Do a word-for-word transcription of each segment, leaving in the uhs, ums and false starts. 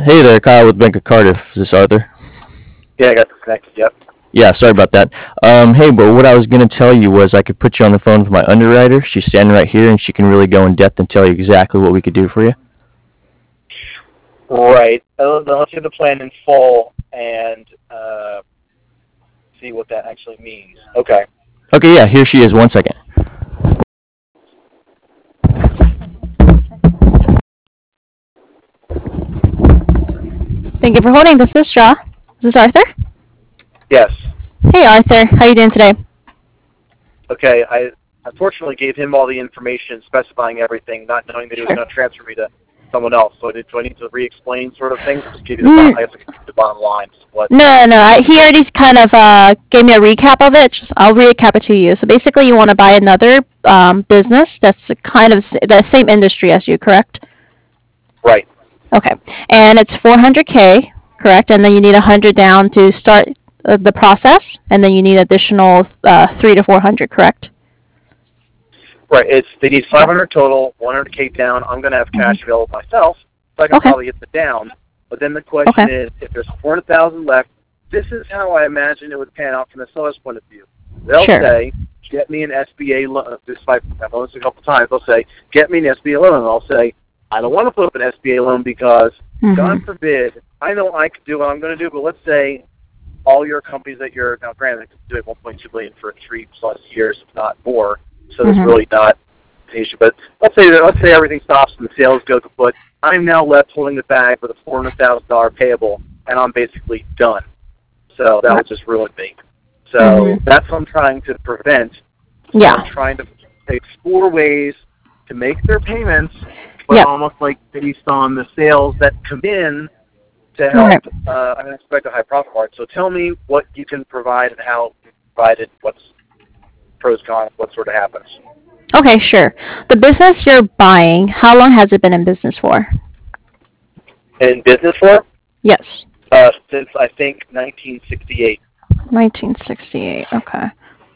Hey there, Kyle with Bank of Cardiff. Is this Arthur? Yeah, I got disconnected. Yep. Yeah, sorry about that. Um, hey, but what I was gonna tell you was I could put you on the phone with my underwriter. She's standing right here, and she can really go in depth and tell you exactly what we could do for you. Right. Uh, then let's get the plan in full and uh, see what that actually means. Okay. Okay, yeah, here she is. One second. Thank you for holding. This is Shaw. This is Arthur. Yes. Hey, Arthur. How you doing today? Okay. I unfortunately gave him all the information specifying everything, not knowing that he was Sure. going to transfer me to someone else. So did, do I need to re-explain sort of things? Just give you the, Mm. bottom, I guess, the bottom line. What? No, no. I, he already kind of uh, gave me a recap of it. Just, I'll recap it to you. So basically, you want to buy another um, business that's kind of s- the same industry as you, correct? Right. Okay. And it's four hundred K, correct? And then you need one hundred down to start uh, the process, and then you need additional uh, three to four hundred, correct? Right. It's they need five hundred total, one hundred K down. I'm going to have cash available myself, so I can Okay. probably get the down. But then the question Okay. is, if there's four hundred thousand left, this is how I imagine it would pan out from the seller's point of view. They'll Sure. say, "Get me an S B A loan." This I've done this a couple times. They'll say, "Get me an S B A loan," and I'll say, "I don't want to put up an S B A loan because, Mhm. God forbid, I know I could do what I'm going to do, but let's say all your companies that you're now granted doing one point two billion for three plus years, if not more, so Mhm. it's really not an issue. But let's say that let's say everything stops and the sales go kaput. I'm now left holding the bag with a four hundred thousand dollar payable, and I'm basically done. So that would just ruin me. So Mhm. that's what I'm trying to prevent. Yeah. I'm trying to explore ways to make their payments, but Yep. almost like based on the sales that come in to help. Right. Uh, I expect a high profit margin. So tell me what you can provide and how you provide it. What's pros, cons, what sort of happens. Okay, sure. The business you're buying, how long has it been in business for? In business for Yes. uh, since I think nineteen sixty-eight. nineteen sixty-eight. Okay.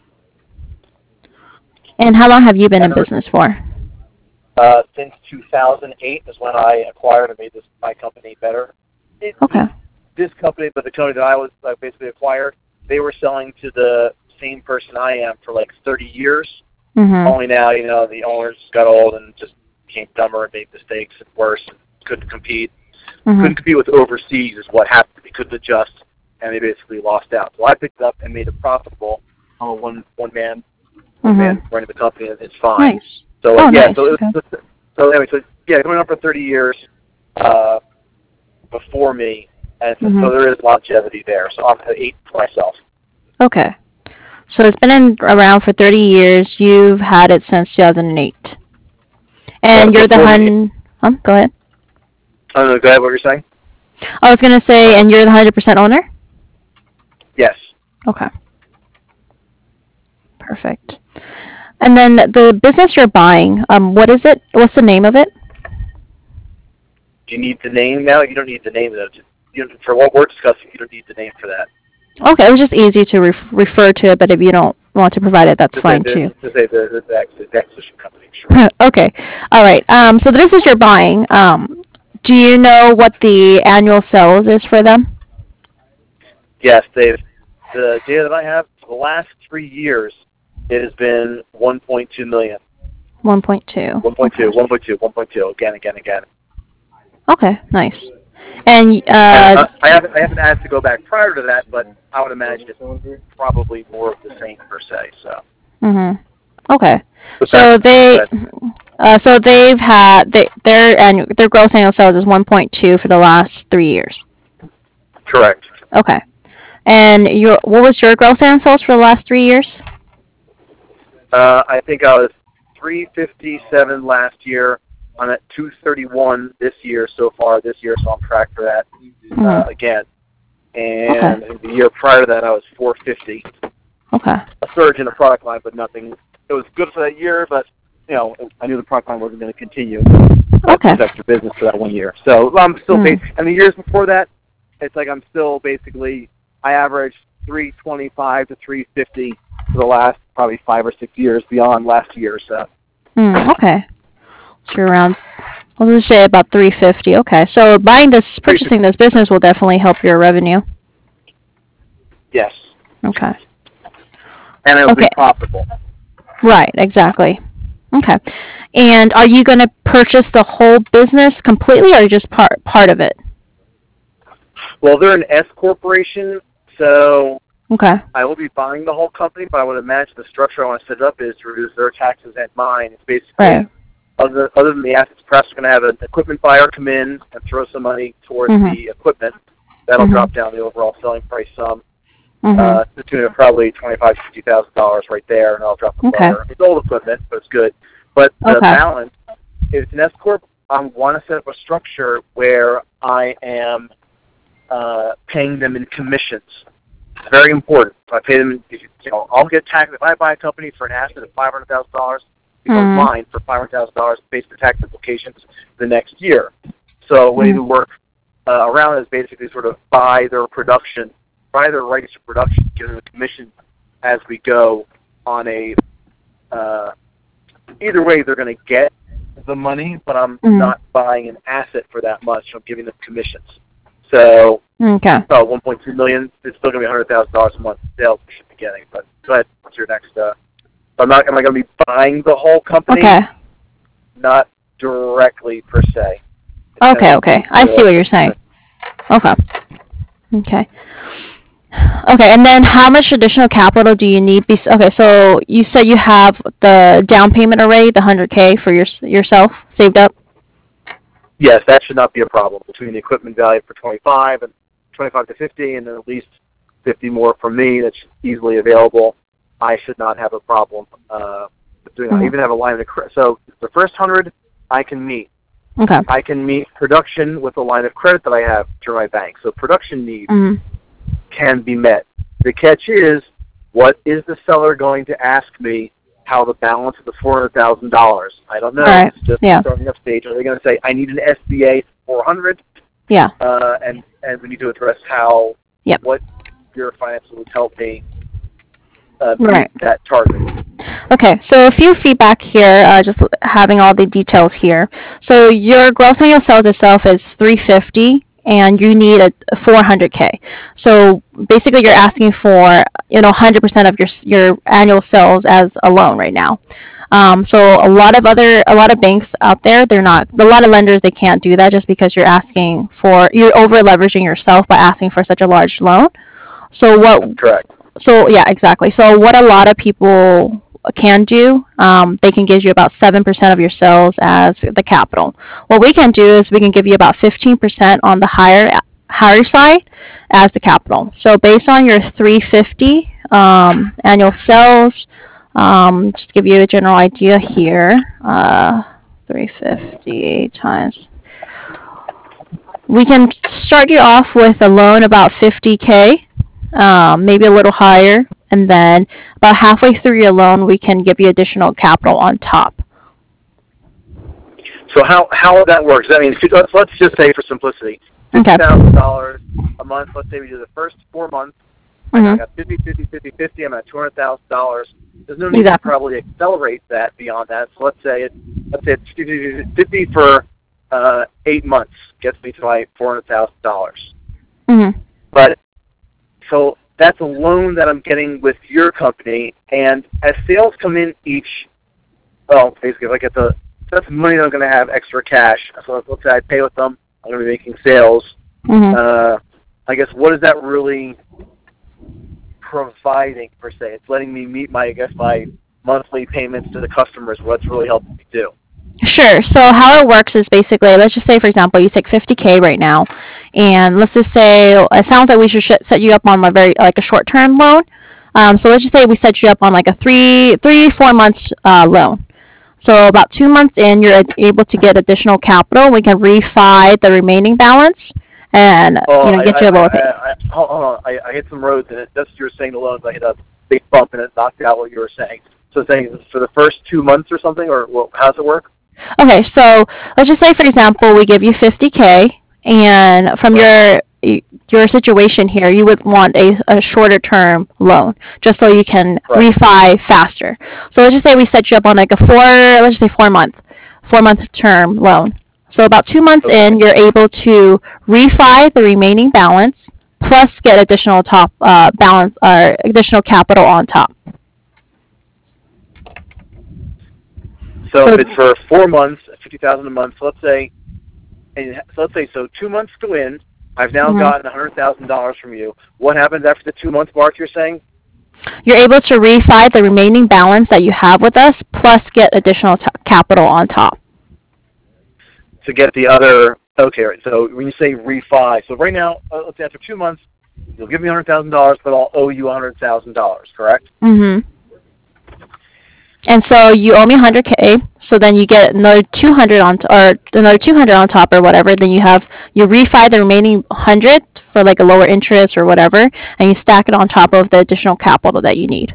And how long have you been in business for? Uh, since two thousand eight is when I acquired and made this my company better. It, Okay. This company, but the company that I was uh, basically acquired, they were selling to the same person I am for like thirty years. Mhm. Only now, you know, the owners got old and just became dumber and made mistakes and worse and couldn't compete. Couldn't Mhm. compete with overseas is what happened. They couldn't adjust, and they basically lost out. So I picked it up and made it profitable. I'm a one one man one man Mhm. running the company, and it's fine. Nice. So Oh, uh, yeah, nice. so it Okay. was, so anyway, so yeah, going on for thirty years uh, before me, and so, so Mhm. there is longevity there. So I'm at eight for myself. Okay. So it's been in, around for thirty years. You've had it since two thousand eight. And Uh, you're the before me, hun. Um, go ahead. I don't know. Go ahead. What you're saying? I was gonna say, and you're the hundred percent owner. Yes. Okay. Perfect. And then the business you're buying, um, what is it? What's the name of it? Do you need the name now? You don't need the name of it. You don't, for what we're discussing, you don't need the name for that. Okay, it was just easy to ref- refer to it, but if you don't want to provide it, that's Just say fine the, too. just say the, the, the, the acquisition company. Sure. Okay. All right. Um, so the business you're buying, um, do you know what the annual sales is for them? Yes, they've. The data that I have for the last three years, it has been one point two million. one point two. one point two, one point two, one point two, again, again, again. Okay, nice. And And uh, uh, I haven't I haven't asked to go back prior to that, but I would imagine it's probably more of the same per se. So. mhm. Okay. But So that- they, but uh, so they've had they, their and their gross annual sales is one point two for the last three years. correct. Okay. And your what was your gross annual sales for the last three years? Uh, I think I was three fifty-seven last year. I'm at two thirty-one this year so far. This year, so I'm track for that uh, Mhm. again. And the year prior to that, I was four fifty. Okay. A surge in the product line, but nothing. It was good for that year, but you know, I knew the product line wasn't going to continue. Okay. That's extra business for that one year. So I'm still, Mm. ba- and the years before that, it's like I'm still basically. I averaged three twenty-five to three fifty for the last probably five or six years beyond last year. So Mm, okay. So you're around Let's say about three fifty. Okay, so buying this, purchasing this business will definitely help your revenue. Yes. Okay. And it'll Okay. be profitable. Right, exactly. Okay. And are you going to purchase the whole business completely or just part part of it? Well, they're an S corporation, so Okay. I will be buying the whole company, but I would imagine the structure I want to set it up is to reduce their taxes and mine. It's basically, Right. other, other than the assets, perhaps we're going to have an equipment buyer come in and throw some money towards Mhm. the equipment. That'll Mhm. drop down the overall selling price some. Mhm. Uh, to the tune of probably twenty-five, fifty thousand dollars right there, and I'll drop the Okay. lower. It's old equipment, but it's good. But the Okay. balance, if it's an S corp, I want to set up a structure where I am uh, paying them in commissions. It's very important. If I pay them, if you, you know, I'll get taxed if I buy a company for an asset of five hundred thousand dollars. It becomes Mhm. mine for five hundred thousand dollars based on tax implications the next year. So the way Mhm. we work uh, around is basically sort of buy their production, buy their rights to production, give them a commission as we go on a. Uh, either way, they're going to get the money, but I'm Mhm. not buying an asset for that much. I'm giving them commissions. So, Okay. oh, one point two million dollars, it's still going to be one hundred thousand dollars a month in sales we should be getting. But go ahead, what's your next? Uh, I'm not. Am I going to be buying the whole company? Okay. Not directly per se. Okay, okay. I see what you're saying. Okay. Okay. Okay, and then how much additional capital do you need? Bes- okay, so you said you have the down payment already, the one hundred K for your, yourself saved up? Yes, that should not be a problem between the equipment value for twenty-five and twenty-five to fifty, and then at least fifty more from me that's easily available. I should not have a problem uh, doing that. I Mhm. even have a line of credit. So the first hundred I can meet. Okay. I can meet production with a line of credit that I have through my bank. So production needs Mm-hmm. can be met. The catch is, what is the seller going to ask me how the balance of the four hundred thousand dollars? I don't know. All right. It's just Yeah. starting up stage. Are they going to say, I need an S B A four hundred? Yeah. Uh, and, and we need to address how, Yep. what your finances would help me uh, meet Right. that target. Okay, so a few feedback here, uh, just having all the details here. So your gross annual sales itself is three fifty, and you need a four hundred K. So basically, you're asking for you know one hundred percent of your your annual sales as a loan right now. Um, so a lot of other a lot of banks out there, they're not. A lot of lenders, they can't do that just because you're asking for you're over leveraging yourself by asking for such a large loan. So what? Correct. So yeah, exactly. So what a lot of people can do, um, they can give you about seven percent of your sales as the capital. What we can do is we can give you about fifteen percent on the higher higher side as the capital. So based on your three fifty um, annual sales, um, just to give you a general idea here, uh, three fifty times. We can start you off with a loan about fifty K. Um, maybe a little higher, and then about halfway through your loan, we can give you additional capital on top. So how how that works? I mean, let's let's just say for simplicity, Okay. fifty thousand dollars a month. Let's say we do the first four months. Mm-hmm. I got fifty, fifty, fifty, fifty. I'm at two hundred thousand dollars. There's no need Exactly. to probably accelerate that beyond that. So let's say it let's say it's fifty, fifty for uh, eight months gets me to my four hundred thousand dollars. Mm-hmm. But so that's a loan that I'm getting with your company, and as sales come in each, well, basically, if I get the that's money that I'm going to have extra cash. So let's say I pay with them, I'm going to be making sales. Mm-hmm. Uh, I guess what is that really providing per se? It's letting me meet my I guess my monthly payments to the customers. What's really helping me do? Sure. So how it works is basically, let's just say, for example, you take fifty K right now, and let's just say it sounds like we should sh- set you up on a very like a short-term loan. Um, so let's just say we set you up on like a three, three, four months uh, loan. So about two months in, you're able to get additional capital. We can refi the remaining balance, and Oh, you know I, get I, you a I, lower I, payment. I, hold hold on. I, I hit some roads, and it, that's what you were saying. The loans, I hit a big bump, and it knocked out what you were saying. So saying for the first two months or something, or well, how does it work? Okay, so let's just say, for example, we give you fifty K, and from your your situation here, you would want a, a shorter term loan, just so you can Right. refi faster. So let's just say we set you up on like a four, let's just say four month, four month term loan. So about two months Okay. in, you're able to refi the remaining balance plus get additional top uh, balance or additional capital on top. So So if it's for four months, fifty thousand a month. So let's say, and so let's say, so two months go in. I've now mhm. gotten a hundred thousand dollars from you. What happens after the two month mark? You're saying You're able to refi the remaining balance that you have with us plus get additional t- capital on top. to get the other. Okay, right. So when you say refi, so right now, uh, let's say after two months, you'll give me a hundred thousand dollars, but I'll owe you a hundred thousand dollars. Correct? Mhm. And so you owe me one hundred k. So then you get another two hundred on, t- or another two hundred on top, or whatever. Then you have you refi the remaining one hundred for like a lower interest or whatever, and you stack it on top of the additional capital that you need.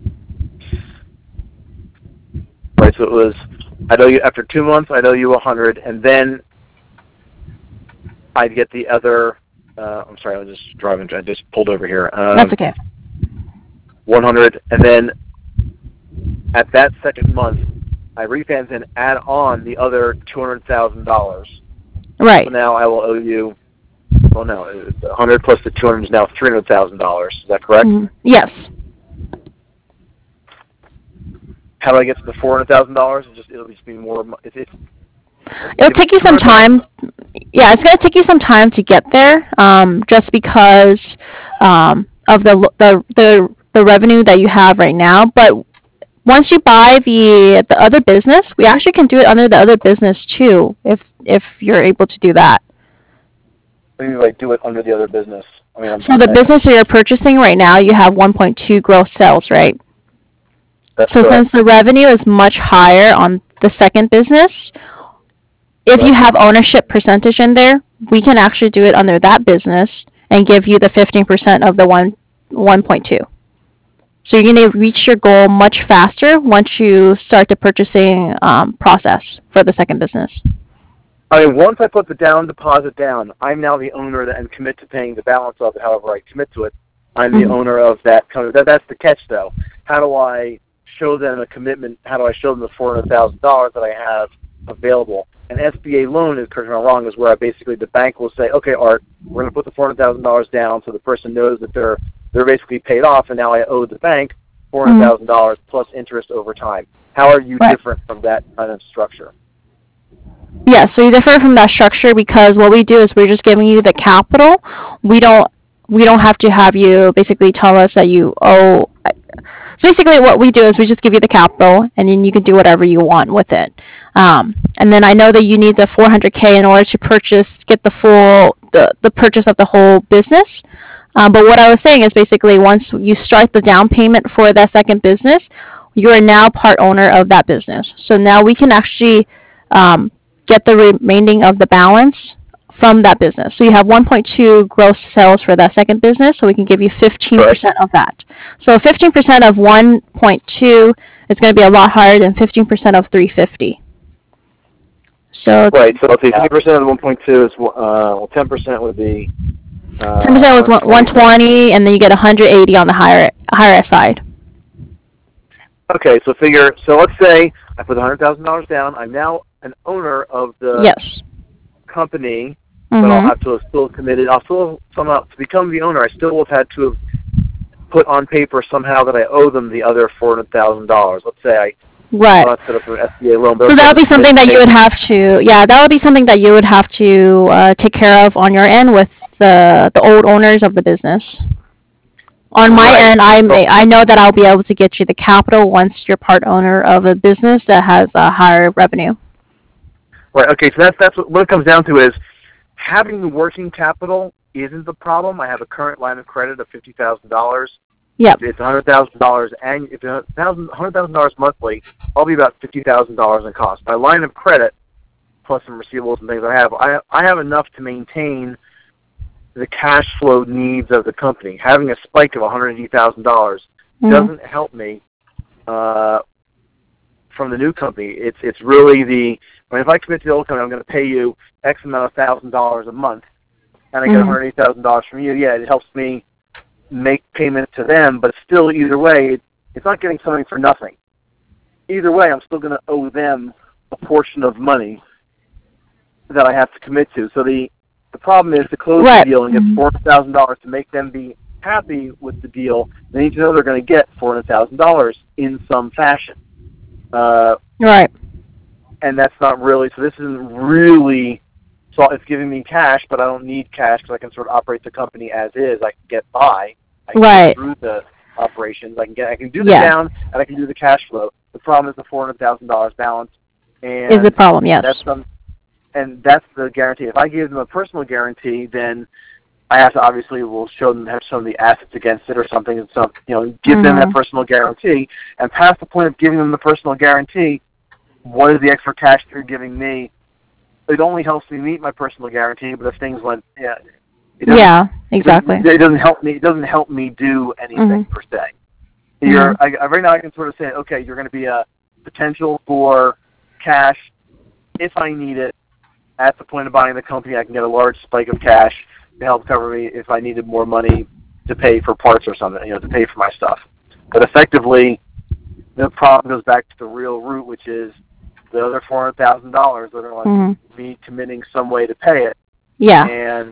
Right. So it was. I owe you after two months. I owe you a hundred, and then I'd get the other. Uh, I'm sorry. I was just driving. I just pulled over here. Um, That's okay. one hundred, and then at that second month, I refinance and add on the other two hundred thousand dollars. Right. So now I will owe you. Well, no, it's one hundred plus the two hundred is now three hundred thousand dollars. Is that correct? Mhm. Yes. How do I get to the four hundred thousand dollars? It just it'll just be more. It's, it's It'll take you some time. Yeah, it's going to take you some time to get there, um, just because um, of the, the the the revenue that you have right now. But once you buy the the other business, we actually can do it under the other business too, if if you're able to do that. Maybe like do it under the other business. I mean, I'm, So the business that you're purchasing right now, you have one point two gross sales, right? That's So correct. since the revenue is much higher on the second business, if you have ownership percentage in there, we can actually do it under that business and give you the fifteen percent of the one one point two. So you're going to reach your goal much faster once you start the purchasing um, process for the second business. I mean, once I put the down deposit down, I'm now the owner that, and commit to paying the balance of it. However I commit to it, I'm the Mhm. owner of that company. That, that's the catch, though. How do I show them a commitment? How do I show them the four hundred thousand dollars that I have available? An S B A loan, is correct me if I'm wrong, is where I basically the bank will say, okay, Art, we're going to put the four hundred thousand dollars down, so the person knows that they're they're basically paid off, and now I owe the bank four hundred thousand dollars mm-hmm. plus interest over time. How are you right. different from that kind of structure? Yeah, so you differ from that structure because what we do is we're just giving you the capital. We don't we don't have to have you basically tell us that you owe. So basically what we do is we just give you the capital, and then you can do whatever you want with it. Um, and then I know that you need the four hundred k in order to purchase, get the full, the, the purchase of the whole business. Um, but what I was saying is basically once you start the down payment for that second business, you are now part owner of that business. So now we can actually um, get the remaining of the balance from that business. So you have one point two gross sales for that second business, so we can give you fifteen percent of that. So fifteen percent of one point two is going to be a lot higher than fifteen percent of three hundred fifty. So right, so let's see, fifty percent of the one point two is, uh, well, ten percent would be... Uh, ten percent was one twenty, and then you get one hundred eighty on the higher higher side. Okay, so figure, so let's say I put one hundred thousand dollars down. I'm now an owner of the yes. company, mm-hmm. but I'll have to have still committed, I'll still, somehow, to become the owner, I still will have had to have put on paper somehow that I owe them the other four hundred thousand dollars. Let's say I right. not set up an S B A loan. So that would be something that you would have to, yeah, that would be something that you would have to uh, take care of on your end with the the old owners of the business. On my right. end, I may, I know that I'll be able to get you the capital once you're part owner of a business that has a higher revenue. Right. Okay. So that's that's what, what it comes down to is having the working capital isn't the problem. I have a current line of credit of fifty thousand dollars. Yep. It's a hundred thousand dollars, and if it's a hundred thousand dollars monthly, I'll be about fifty thousand dollars in cost. My line of credit, plus some receivables and things I have, I I have enough to maintain the cash flow needs of the company. Having a spike of one hundred eighty thousand dollars mm-hmm. doesn't help me uh, from the new company. It's it's really the I mean, if I commit to the old company, I'm going to pay you X amount of thousand dollars a month, and I get mm-hmm. one hundred eighty thousand dollars from you. Yeah, it helps me make payments to them, but still, either way, it, it's not getting something for nothing. Either way, I'm still going to owe them a portion of money that I have to commit to. So the the problem is to close Right. the deal and get four hundred thousand dollars to make them be happy with the deal. They need to know they're going to get four hundred thousand dollars in some fashion. Uh, Right. and that's not really, so this isn't really, so it's giving me cash, but I don't need cash because I can sort of operate the company as is. I can get by. I can Right. get through the operations. I can get, I can do the Yeah. down, and I can do the cash flow. The problem is the four hundred thousand dollars balance. And Is the problem, yes. That's some, and that's the guarantee. If I give them a personal guarantee, then I have to obviously will show them have some of the assets against it or something, and so you know give them that Mhm. personal guarantee. And past the point of giving them the personal guarantee, what is the extra cash they're giving me? It only helps me meet my personal guarantee, but if things went, yeah, it doesn't- Yeah, exactly. It doesn't, it doesn't help me. It doesn't help me do anything Mhm. per se. You're I, I, right now. I can sort of say, okay, you're going to be a potential for cash if I need it. At the point of buying the company, I can get a large spike of cash to help cover me if I needed more money to pay for parts or something, you know, to pay for my stuff. But effectively, the problem goes back to the real root, which is the other four hundred thousand dollars that are like Mhm. me committing some way to pay it, Yeah. and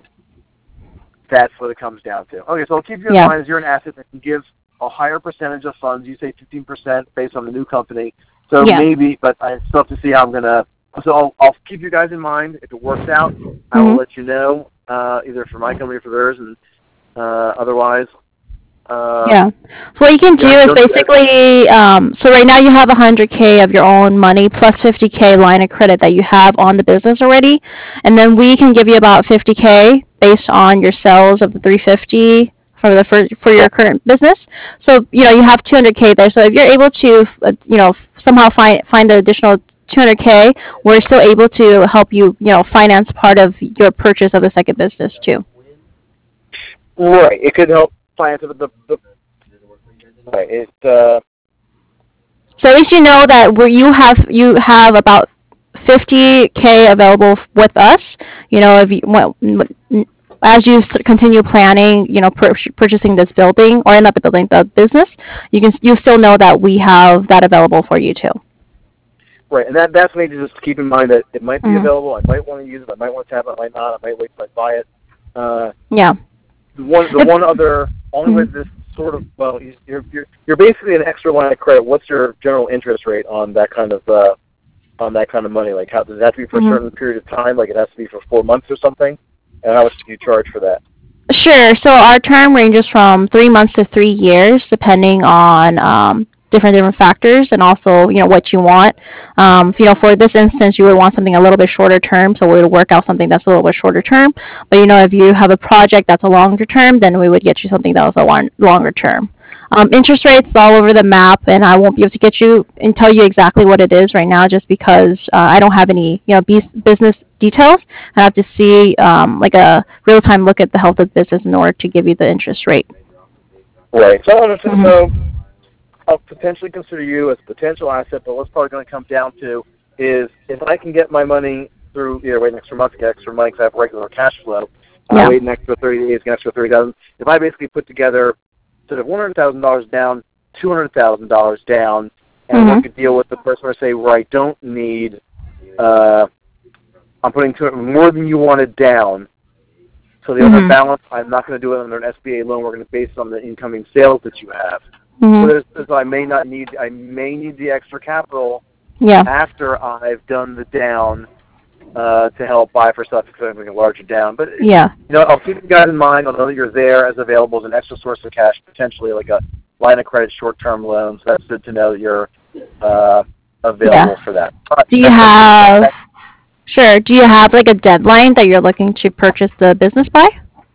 that's what it comes down to. Okay, so I'll keep you in Yeah. mind as you're an asset that can give a higher percentage of funds. You say fifteen percent based on the new company. So Yeah. maybe, but I still have to see how I'm going to, so I'll, I'll keep you guys in mind. If it works out, I will Mhm. let you know, uh, either for my company or for theirs, and uh, otherwise. Uh, Yeah. So what you can do yeah, is don't- basically, um, so right now you have one hundred K of your own money plus fifty K line of credit that you have on the business already, and then we can give you about fifty K based on your sales of the three fifty for the for, for your current business. So you know you have two hundred K there. So if you're able to, uh, you know, somehow find find the additional two hundred K, we're still able to help you, you know, finance part of your purchase of the second business too. Right. It could help finance it, but the, the right. It uh, So at least you know that where you have you have about fifty K available f- with us. You know, if you want, as you s- continue planning, you know, pur- purchasing this building or not the building, the business, you can you still know that we have that available for you too. right, and that that's me to just keep in mind that it might be Mhm. available. I might want to use it. I might want to tap it. I might not. I might wait till I buy it. Uh, Yeah. the one the If- one other only way Mhm. this sort of well, you- you're you're you're basically an extra line of credit. What's your general interest rate on that kind of uh, on that kind of money? Like, how does it have to be for Mhm. a certain period of time? Like, it has to be for four months or something. And how much do you charge for that? Sure. So our term ranges from three months to three years, depending on um, different different factors, and also you know what you want. Um, you know, for this instance, you would want something a little bit shorter term, so we would work out something that's a little bit shorter term. But you know, if you have a project that's a longer term, then we would get you something that was a long, longer term. Um, interest rates all over the map, and I won't be able to get you and tell you exactly what it is right now, just because uh, I don't have any you know bus- business details. I have to see um, like a real time look at the health of the business in order to give you the interest rate. Right. So, I understand, Mhm. so I'll potentially consider you as a potential asset, but what's probably going to come down to is if I can get my money through either wait an extra month to get extra money because I have regular cash flow, Yeah. I wait an extra thirty days, get an extra thirty thousand. If I basically put together instead of one hundred thousand dollars down, two hundred thousand dollars down, and Mhm. work a deal with the person where I say, where I don't need, uh, I'm putting two, more than you wanted down. So the other Mhm. balance, I'm not going to do it under an S B A loan. We're going to base it on the incoming sales that you have. So Mhm. there's, there's, I may not need, I may need the extra capital Yeah. after I've done the down uh, to help buy for stuff because I'm going to larger down. But Yeah. you know, I'll keep you guys in mind. I'll know that you're there as available as an extra source of cash, potentially like a line of credit, short-term loans. That's good to know that you're uh, available Yeah. for that. But Do you that's- have? Sure. Do you have like a deadline that you're looking to purchase the business by?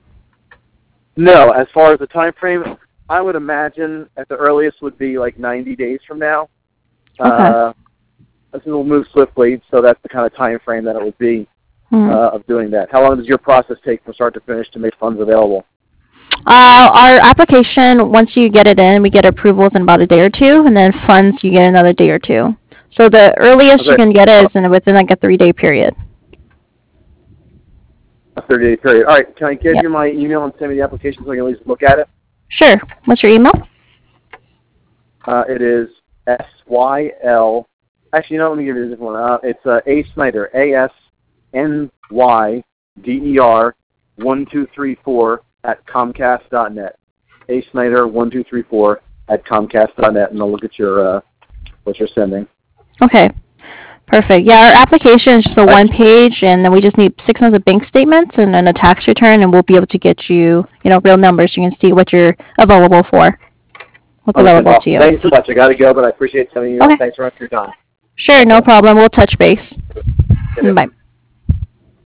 No, as far as the time frame, I would imagine at the earliest would be like ninety days from now. Okay. Uh, this will move swiftly, so that's the kind of time frame that it would be Mhm. uh, of doing that. How long does your process take from start to finish to make funds available? Uh, our application, once you get it in, we get approvals in about a day or two, and then funds you get another day or two. So the earliest you Okay. can get it is in within like a three day period. A thirty-day period. All right, can I give Yep. you my email and send me the application so I can at least look at it? Sure. What's your email? Uh, it is S Y L. Actually, you know, let me give you a different one. Uh, it's uh, A Snyder, A S N Y D E R one two three four at Comcast dot net. A Snyder one two three four at Comcast dot net, and I'll look at your uh, what you're sending. Okay. Perfect. Yeah, our application is just a one page, and then we just need six months of bank statements and then a tax return, and we'll be able to get you, you know, real numbers. You can see what you're available for. What's available to you. Thanks so much. I got to go, but I appreciate telling you. Okay. Thanks for your time. Sure, no problem. We'll touch base. Yeah. Bye.